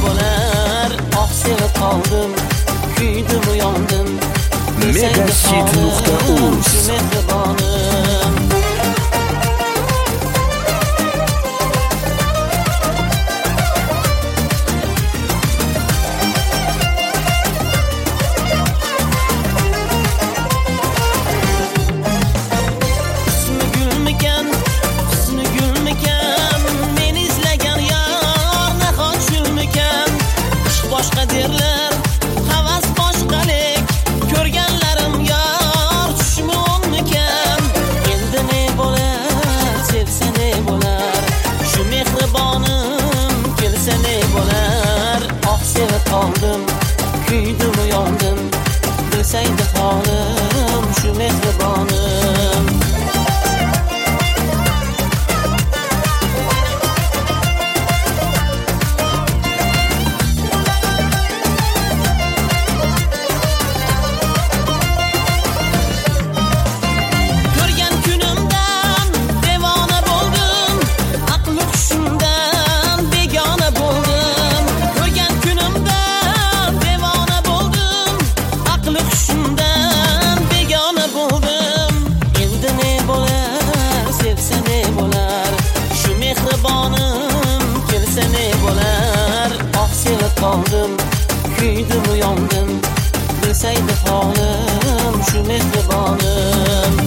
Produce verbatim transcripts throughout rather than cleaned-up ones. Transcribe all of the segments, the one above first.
bo'lar? Oh sevib qoldim, kuydim yondim. Megahit nuqta uz mehribonim. Qoldim, kuydim yondim, bilsaydi holim shu mehribonim. Ko'rgan kunimdan devona bo'ldim, aql hushimdan begona bo'ldim. Ko'rgan kunimdan devona bo'ldim, aql hushimdan begona bo'ldim. Endi ne bo'lar, sevsa ne bo'lar? Shu mehribonim kelsa ne bo'lar? Oh sevib qoldim, kuydim yondim, bilsaydi holim shu mehribonim.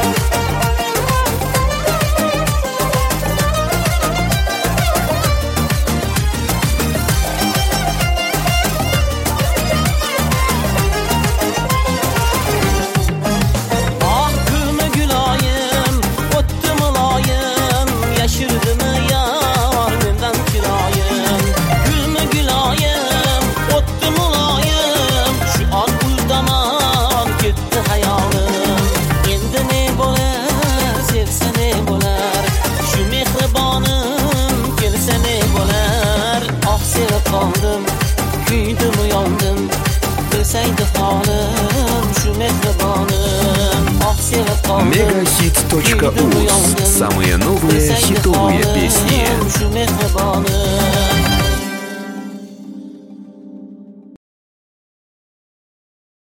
Qoldim, kuydim yondim, bilsaydi holim shu mehribonim. Oh sevib qoldim, Megahit точка uz. Самые новые хитовые песни. Shu mehribonim.